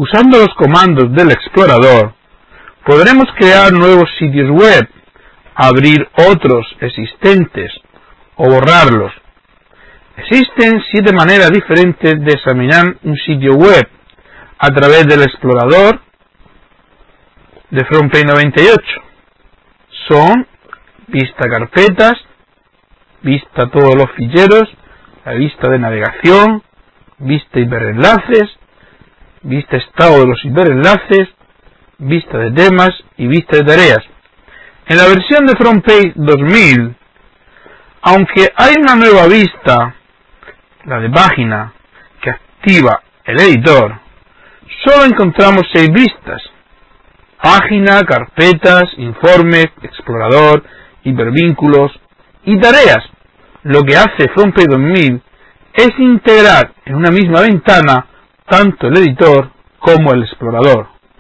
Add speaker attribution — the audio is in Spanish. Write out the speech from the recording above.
Speaker 1: Usando los comandos del explorador, podremos crear nuevos sitios web, abrir otros existentes o borrarlos. Existen 7 maneras diferentes de examinar un sitio web a través del explorador de FrontPage 98. Son vista carpetas, vista todos los ficheros, la vista de navegación, vista hiperenlaces, vista estado de los hiperenlaces, vista de temas y vista de tareas. En la versión de FrontPage 2000, aunque hay una nueva vista, la de página, que activa el editor, solo encontramos 6 vistas: página, carpetas, informes, explorador, hipervínculos y tareas. Lo que hace FrontPage 2000 es integrar en una misma ventana tanto el editor como el explorador.